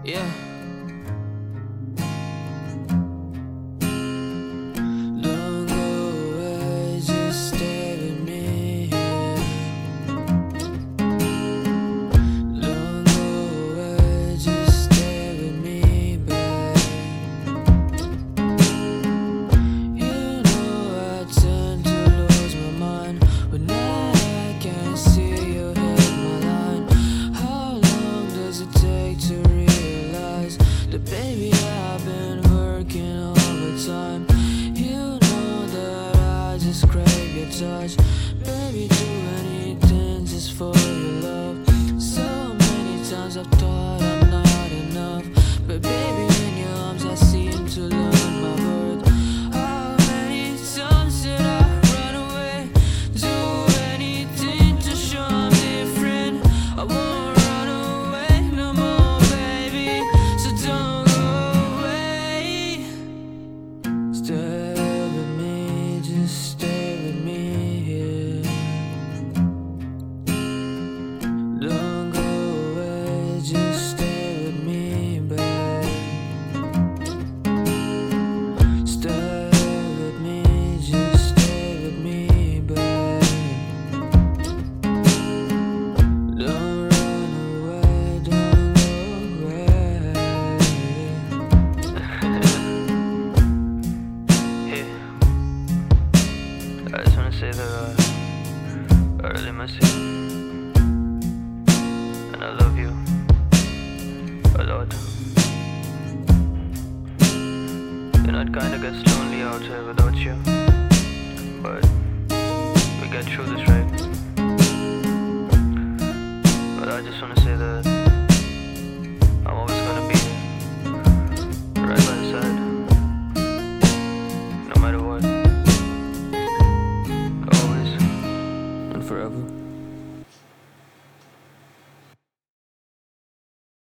Yeah. Don't go away, just stay with me. Don't go away, just stay with me, babe. You know I tend to lose my mind when I can't see you hit my line. How long does it take to realize that, baby, I've been working overtime? You know that I just crave your touch. Baby, do anything just for your love. So many times I've thought I'm not enough, but baby, in your arms I seem to learn my worth. How many times did I run away? Do anything to show I'm different. I won't run away no more, baby, so don't go away. Stay with me, just stay with me here. Don't go away, just stay with me, babe. Stay with me, just stay with me, babe. Don't run away, don't go away. Yeah. I just wanna say that I really miss you, and I love you a lot. You know, it kinda gets lonely out here without you, but we get through this, right? But I just wanna say that